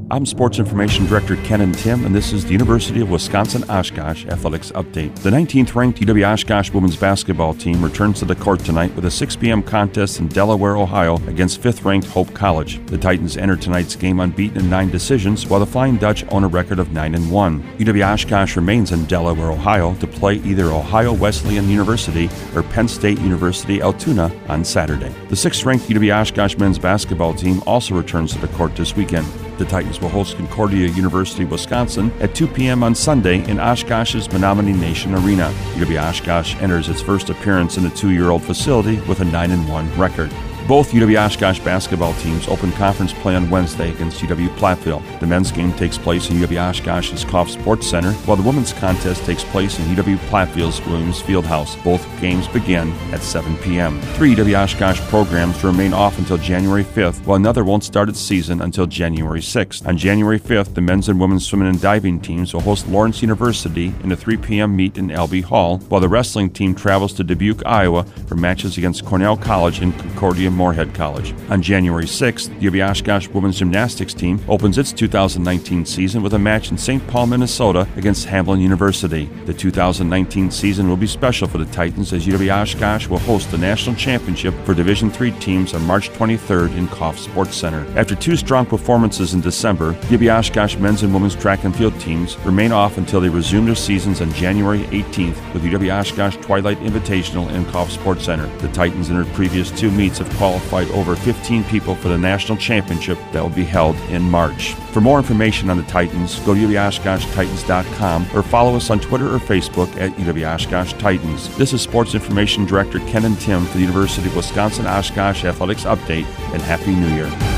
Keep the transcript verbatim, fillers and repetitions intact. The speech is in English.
I'm Sports Information Director Ken and Tim, and this is the University of Wisconsin-Oshkosh Athletics Update. The nineteenth-ranked U W-Oshkosh women's basketball team returns to the court tonight with a six p.m. contest in Delaware, Ohio against fifth-ranked Hope College. The Titans enter tonight's game unbeaten in nine decisions, while the Flying Dutch own a record of nine and one. U W-Oshkosh remains in Delaware, Ohio to play either Ohio Wesleyan University or Penn State University Altoona on Saturday. The sixth-ranked U W-Oshkosh men's basketball team also returns to the court this weekend. The Titans will host Concordia University, Wisconsin at two p.m. on Sunday in Oshkosh's Menominee Nation Arena. U W-Oshkosh enters its first appearance in the two-year-old facility with a nine and one record. Both U W-Oshkosh basketball teams open conference play on Wednesday against U W-Platteville. The men's game takes place in U W-Oshkosh's Koff Sports Center, while the women's contest takes place in U W-Platteville's Williams Fieldhouse. Both games begin at seven p.m. Three U W-Oshkosh programs remain off until January fifth, while another won't start its season until January sixth. On January fifth, the men's and women's swimming and diving teams will host Lawrence University in a three p.m. meet in Albee Hall, while the wrestling team travels to Dubuque, Iowa for matches against Cornell College and Concordia Moorhead College. On January sixth, the U W-Oshkosh women's gymnastics team opens its two thousand nineteen season with a match in Saint Paul, Minnesota against Hamline University. The two thousand nineteen season will be special for the Titans as U W-Oshkosh will host the national championship for Division three teams on March twenty-third in Koff Sports Center. After two strong performances in December, U W-Oshkosh men's and women's track and field teams remain off until they resume their seasons on January eighteenth with U W-Oshkosh Twilight Invitational in Koff Sports Center. The Titans in their previous two meets have qualified over fifteen people for the national championship that will be held in March. For more information on the Titans, go to U W Oshkosh Titans dot com or follow us on Twitter or Facebook at U W-Oshkosh Titans. This is Sports Information Director Ken and Tim for the University of Wisconsin-Oshkosh Athletics Update, and Happy New Year.